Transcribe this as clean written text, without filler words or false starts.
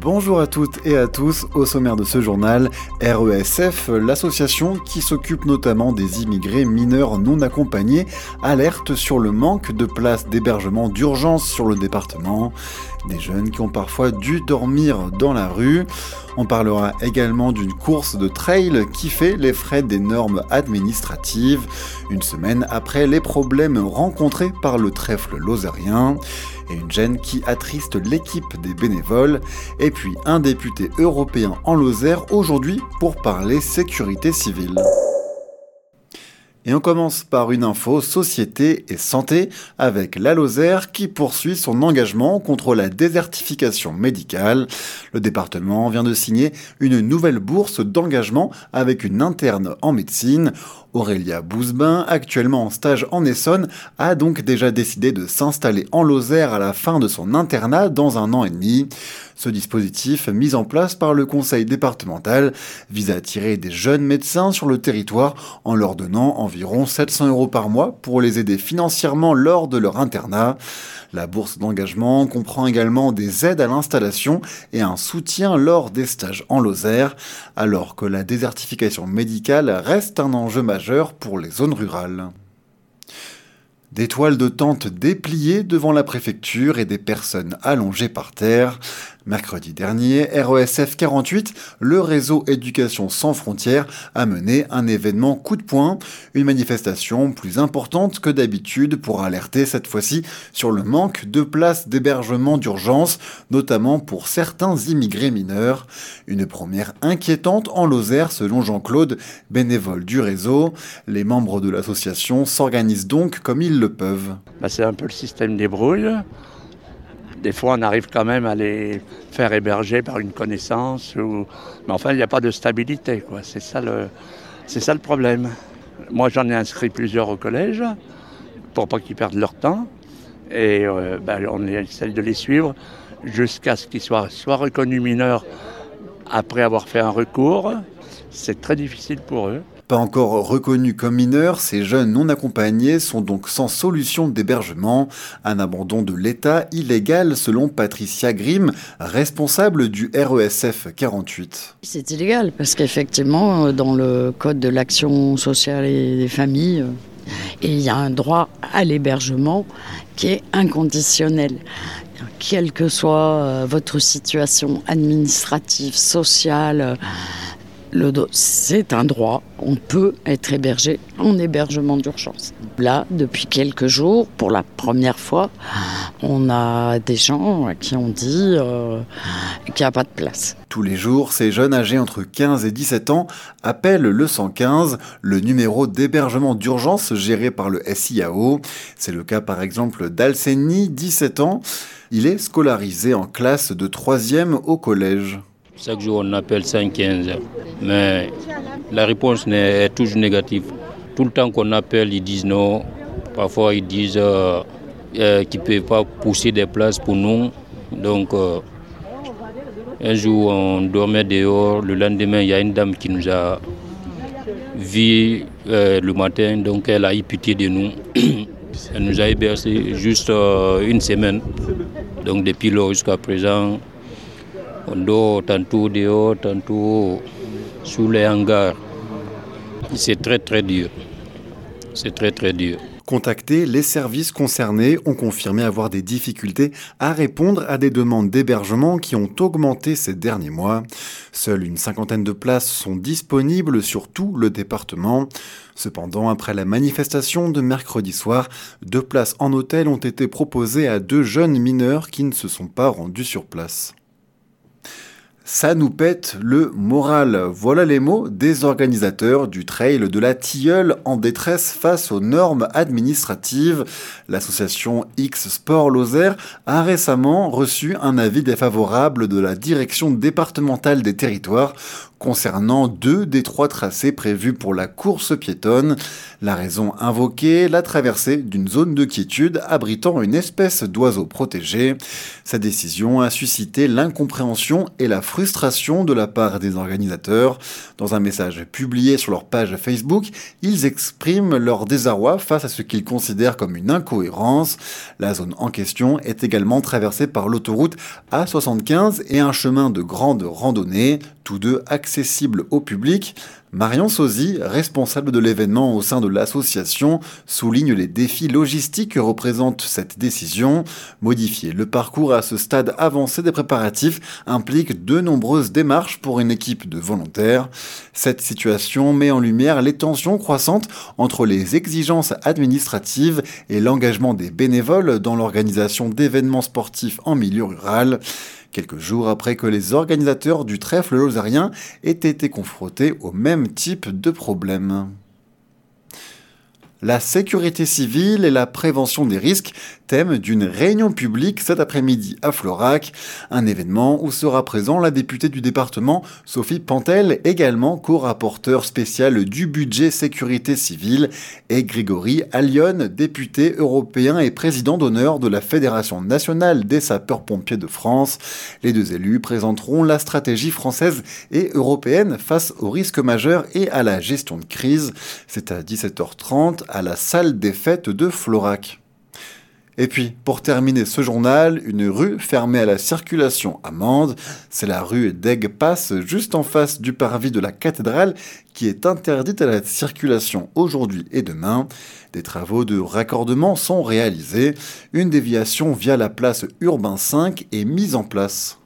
Bonjour à toutes et à tous, au sommaire de ce journal, RESF, l'association qui s'occupe notamment des immigrés mineurs non accompagnés, alerte sur le manque de places d'hébergement d'urgence sur le département. Des jeunes qui ont parfois dû dormir dans la rue. On parlera également d'une course de trail qui fait les frais des normes administratives, une semaine après les problèmes rencontrés par le trèfle lozérien, et une gêne qui attriste l'équipe des bénévoles, et puis un député européen en Lozère aujourd'hui pour parler sécurité civile. Et on commence par une info société et santé avec la Lozère qui poursuit son engagement contre la désertification médicale. Le département vient de signer une nouvelle bourse d'engagement avec une interne en médecine. Aurélia Bouzebin, actuellement en stage en Essonne, a donc déjà décidé de s'installer en Lozère à la fin de son internat dans 1 an et demi. Ce dispositif, mis en place par le conseil départemental, vise à attirer des jeunes médecins sur le territoire en leur donnant environ 700 € par mois pour les aider financièrement lors de leur internat. La bourse d'engagement comprend également des aides à l'installation et un soutien lors des stages en Lozère, alors que la désertification médicale reste un enjeu majeur pour les zones rurales. Des toiles de tente dépliées devant la préfecture et des personnes allongées par terre. Mercredi dernier, RESF 48, le réseau Éducation sans frontières, a mené un événement coup de poing, une manifestation plus importante que d'habitude pour alerter cette fois-ci sur le manque de places d'hébergement d'urgence, notamment pour certains immigrés mineurs. Une première inquiétante en Lozère selon Jean-Claude, bénévole du réseau. Les membres de l'association s'organisent donc comme ils le peuvent. C'est un peu le système des brouilles. Des fois, on arrive quand même à les faire héberger par une connaissance. Mais enfin, il n'y a pas de stabilité, quoi. C'est ça le problème. Moi, j'en ai inscrit plusieurs au collège pour pas qu'ils perdent leur temps. Et on essaie de les suivre jusqu'à ce qu'ils soient soit reconnus mineurs après avoir fait un recours. C'est très difficile pour eux. Pas encore reconnus comme mineurs, ces jeunes non accompagnés sont donc sans solution d'hébergement. Un abandon de l'État illégal selon Patricia Grimm, responsable du RESF 48. C'est illégal parce qu'effectivement, dans le code de l'action sociale et des familles, il y a un droit à l'hébergement qui est inconditionnel. Quelle que soit votre situation administrative, sociale, c'est un droit, on peut être hébergé en hébergement d'urgence. Là, depuis quelques jours, pour la première fois, on a des gens qui ont dit qu'il n'y a pas de place. Tous les jours, ces jeunes âgés entre 15 et 17 ans appellent le 115, le numéro d'hébergement d'urgence géré par le SIAO. C'est le cas par exemple d'Alseni, 17 ans. Il est scolarisé en classe de 3e au collège. Chaque jour, on appelle 115, mais la réponse est toujours négative. Tout le temps qu'on appelle, ils disent non. Parfois, ils disent qu'ils ne peuvent pas pousser des places pour nous. Donc, un jour, on dormait dehors. Le lendemain, il y a une dame qui nous a vus le matin. Donc, elle a eu pitié de nous. Elle nous a hébergés juste une semaine. Donc, depuis lors jusqu'à présent, on dort tantôt dehors, tantôt sous les hangars. C'est très très dur. C'est très très dur. Contactés, les services concernés ont confirmé avoir des difficultés à répondre à des demandes d'hébergement qui ont augmenté ces derniers mois. Seule une 50aine de places sont disponibles sur tout le département. Cependant, après la manifestation de mercredi soir, 2 places en hôtel ont été proposées à 2 jeunes mineurs qui ne se sont pas rendus sur place. Ça nous pète le moral. Voilà les mots des organisateurs du trail de la Tilleule en détresse face aux normes administratives. L'association X Sport Lozère a récemment reçu un avis défavorable de la direction départementale des territoires concernant 2 des 3 tracés prévus pour la course piétonne. La raison invoquée, la traversée d'une zone de quiétude abritant une espèce d'oiseau protégé. Sa décision a suscité l'incompréhension et la frustration de la part des organisateurs. Dans un message publié sur leur page Facebook, ils expriment leur désarroi face à ce qu'ils considèrent comme une incohérence. La zone en question est également traversée par l'autoroute A75 et un chemin de grande randonnée, tous deux accessibles au public. Marion Sozy, responsable de l'événement au sein de l'association, souligne les défis logistiques que représente cette décision. Modifier le parcours à ce stade avancé des préparatifs implique de nombreuses démarches pour une équipe de volontaires. Cette situation met en lumière les tensions croissantes entre les exigences administratives et l'engagement des bénévoles dans l'organisation d'événements sportifs en milieu rural. Quelques jours après que les organisateurs du trèfle lauzarien aient été confrontés au même type de problème. La sécurité civile et la prévention des risques, thème d'une réunion publique cet après-midi à Florac, un événement où sera présent la députée du département Sophie Pantel, également co-rapporteur spécial du budget sécurité civile, et Grégory Allione, député européen et président d'honneur de la Fédération nationale des sapeurs-pompiers de France. Les deux élus présenteront la stratégie française et européenne face aux risques majeurs et à la gestion de crise. C'est à 17h30 à la salle des fêtes de Florac. Et puis, pour terminer ce journal, une rue fermée à la circulation à Mende. C'est la rue d'Aigues-Passes, juste en face du parvis de la cathédrale, qui est interdite à la circulation aujourd'hui et demain. Des travaux de raccordement sont réalisés. Une déviation via la place Urbain 5 est mise en place.